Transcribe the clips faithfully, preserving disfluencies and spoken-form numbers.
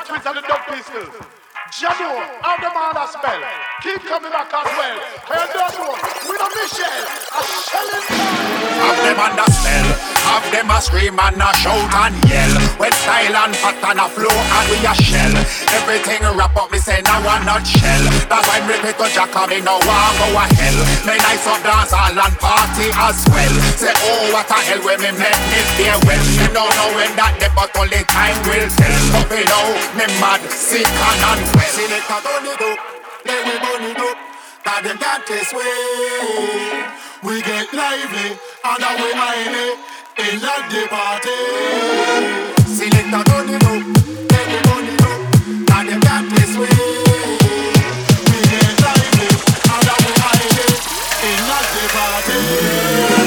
twins and the dog pistols. Jado, have them on a spell. Keep coming back as well. Hey, don't know. We don't Michelle. A shelling time. Have them on the spell. Have them a scream and a shout and yell. When style and pattern a flow and we a shell. Everything wrap up, me say now a nutshell. That's why me repeat to Jack and me no want go a hell. Me nice up dance all and party as well. Say oh what a hell when me make me feel well. You don't know when that day but only time will tell. But me know me mad, sick and unwell. Select a turn it up, let we burn it up. Cause them can't taste way. We get lively and we highly in the party. Select a turn it up, let we burn it up. Cause them can't taste way. We get lively and we highly in the party.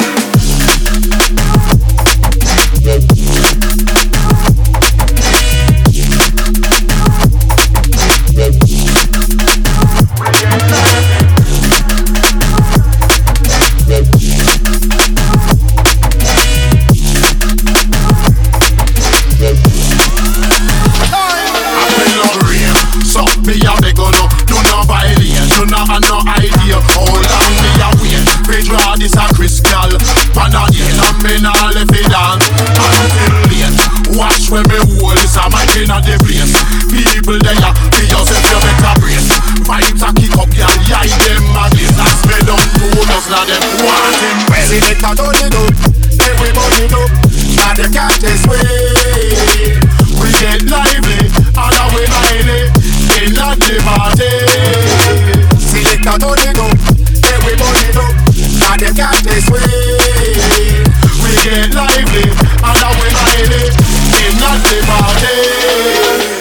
Me a beg on no, do not violate. You not have no idea how long me a wait. We draw this a crystal, pan again and me nah left it down until late. Watch when me hold this a mic inna the place. People there, be yourself you better brace. Vibes a kick up, y'all, yeah, them a glaze. As me don't know, just now them want him well. See it a turn it up, everybody it up. Now them can't taste way. We get lively, and now we highly in the party. Select a turn it up, everybody it up. Now them can't taste way. We get lively, and now we highly in the party.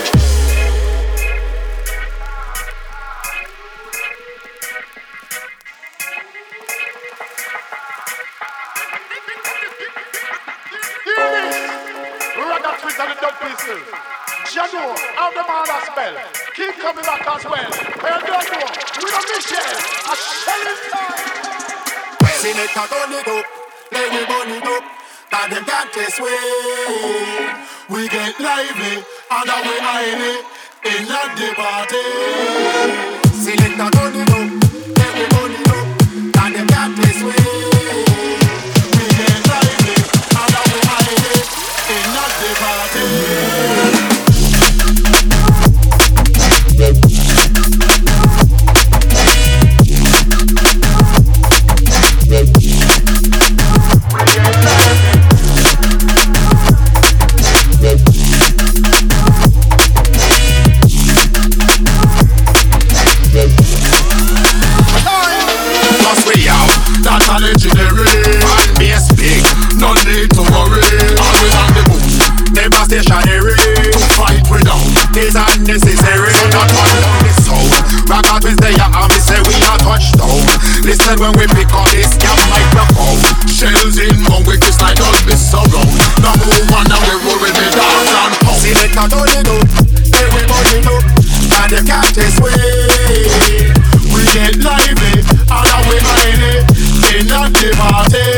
Jado, have them on a spell. Keep coming back as well. Hey, don't know. We don't Michelle. A shelling time. Sing it a turn it up, let we burn it up. Cause them can't taste way. We get lively and now we highly in the party. Sing it a turn it up, let we burn it up. Cause them can't taste way. We get lively and now we highly in the party. That's a legendary. Fan base big, no need to worry. Always on the move, never stationary. To fight without is unnecessary. So not one down the sound. Rock out with the and we say we are touchdown. Listen when we pick up this camp microphone. Shells in one we kiss like us be surround. Now move on and we roll with the dance and pound. See the cat on it up, everybody up. And the cat is way. We get lively and now we highly in the party.